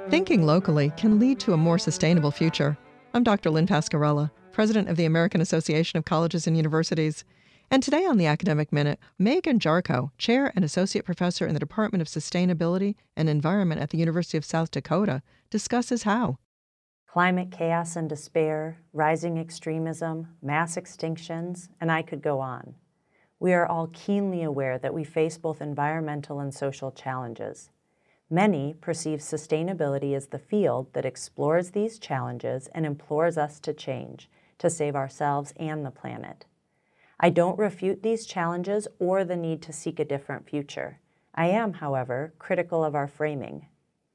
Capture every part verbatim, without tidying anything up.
Thinking locally can lead to a more sustainable future. I'm Doctor Lynn Pascarella, President of the American Association of Colleges and Universities. And today on the Academic Minute, Megan Jarchow, Chair and Associate Professor in the Department of Sustainability and Environment at the University of South Dakota, discusses how. Climate chaos and despair, rising extremism, mass extinctions, and I could go on. We are all keenly aware that we face both environmental and social challenges. Many perceive sustainability as the field that explores these challenges and implores us to change, to save ourselves and the planet. I don't refute these challenges or the need to seek a different future. I am, however, critical of our framing.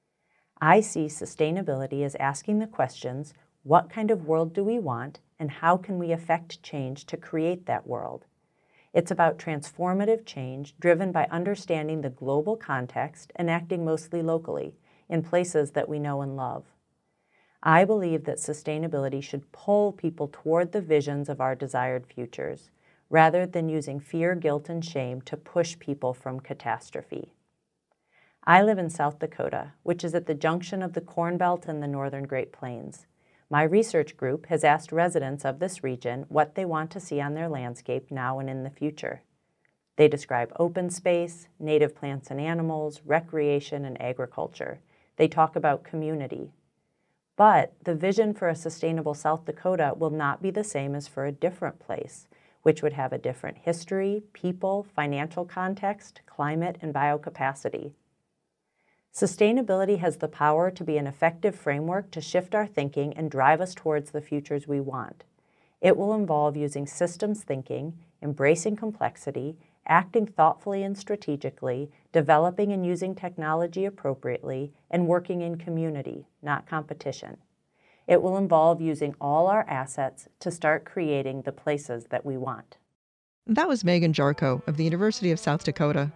I see sustainability as asking the questions, what kind of world do we want, and how can we affect change to create that world? It's about transformative change driven by understanding the global context and acting mostly locally, in places that we know and love. I believe that sustainability should pull people toward the visions of our desired futures, rather than using fear, guilt, and shame to push people from catastrophe. I live in South Dakota, which is at the junction of the Corn Belt and the Northern Great Plains. My research group has asked residents of this region what they want to see on their landscape now and in the future. They describe open space, native plants and animals, recreation, and agriculture. They talk about community. But the vision for a sustainable South Dakota will not be the same as for a different place, which would have a different history, people, financial context, climate, and biocapacity. Sustainability has the power to be an effective framework to shift our thinking and drive us towards the futures we want. It will involve using systems thinking, embracing complexity, acting thoughtfully and strategically, developing and using technology appropriately, and working in community, not competition. It will involve using all our assets to start creating the places that we want. That was Megan Jarchow of the University of South Dakota.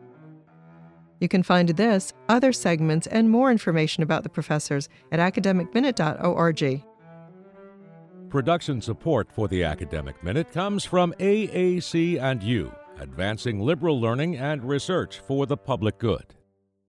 You can find this, other segments, and more information about the professors at academic minute dot org. Production support for the Academic Minute comes from A A C and U, advancing liberal learning and research for the public good.